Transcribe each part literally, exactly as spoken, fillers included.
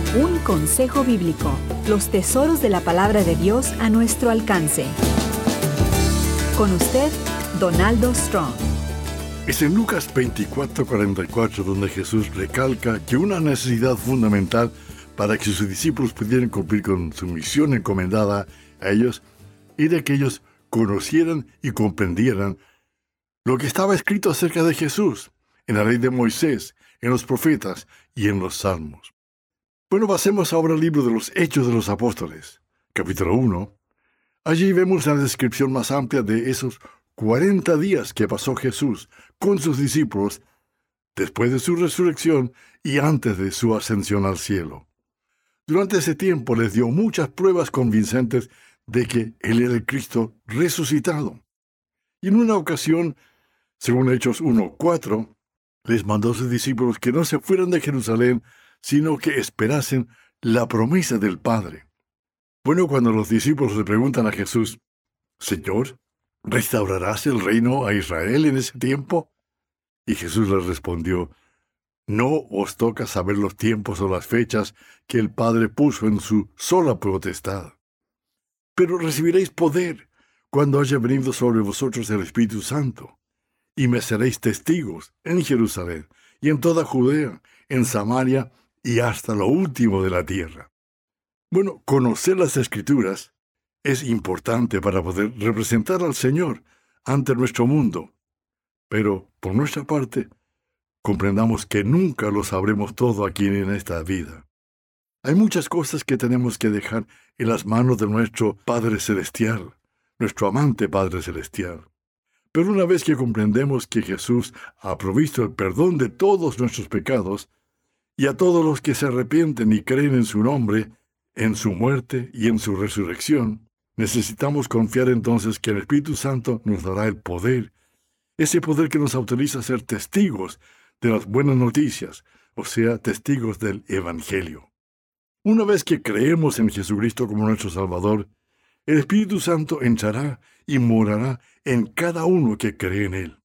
Un consejo bíblico. Los tesoros de la palabra de Dios a nuestro alcance. Con usted, Donaldo Strong. Es en Lucas veinticuatro cuarenta y cuatro donde Jesús recalca que una necesidad fundamental para que sus discípulos pudieran cumplir con su misión encomendada a ellos era que ellos conocieran y comprendieran lo que estaba escrito acerca de Jesús en la ley de Moisés, en los profetas y en los salmos. Bueno, pasemos ahora al libro de los Hechos de los Apóstoles, capítulo uno. Allí vemos la descripción más amplia de esos cuarenta días que pasó Jesús con sus discípulos después de su resurrección y antes de su ascensión al cielo. Durante ese tiempo les dio muchas pruebas convincentes de que Él era el Cristo resucitado. Y en una ocasión, según Hechos uno cuatro, les mandó a sus discípulos que no se fueran de Jerusalén, sino que esperasen la promesa del Padre. Bueno, cuando los discípulos le preguntan a Jesús, Señor, ¿restaurarás el reino a Israel en ese tiempo? Y Jesús les respondió, no os toca saber los tiempos o las fechas que el Padre puso en su sola potestad. Pero recibiréis poder cuando haya venido sobre vosotros el Espíritu Santo, y me seréis testigos en Jerusalén y en toda Judea, en Samaria y hasta lo último de la tierra. Bueno, conocer las Escrituras es importante para poder representar al Señor ante nuestro mundo. Pero, por nuestra parte, comprendamos que nunca lo sabremos todo aquí en esta vida. Hay muchas cosas que tenemos que dejar en las manos de nuestro Padre Celestial, nuestro amante Padre Celestial. Pero una vez que comprendemos que Jesús ha provisto el perdón de todos nuestros pecados, y a todos los que se arrepienten y creen en su nombre, en su muerte y en su resurrección, necesitamos confiar entonces que el Espíritu Santo nos dará el poder, ese poder que nos autoriza a ser testigos de las buenas noticias, o sea, testigos del Evangelio. Una vez que creemos en Jesucristo como nuestro Salvador, el Espíritu Santo entrará y morará en cada uno que cree en Él.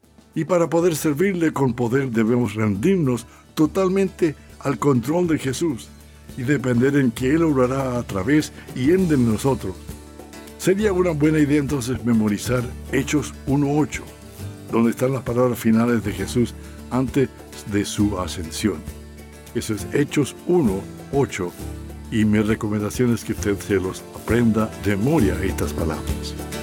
Y para poder servirle con poder debemos rendirnos totalmente al control de Jesús y depender en que Él obrará a través y en de nosotros. Sería una buena idea entonces memorizar Hechos uno ocho, donde están las palabras finales de Jesús antes de su ascensión. Eso es Hechos uno ocho, y mi recomendación es que usted se los aprenda de memoria estas palabras.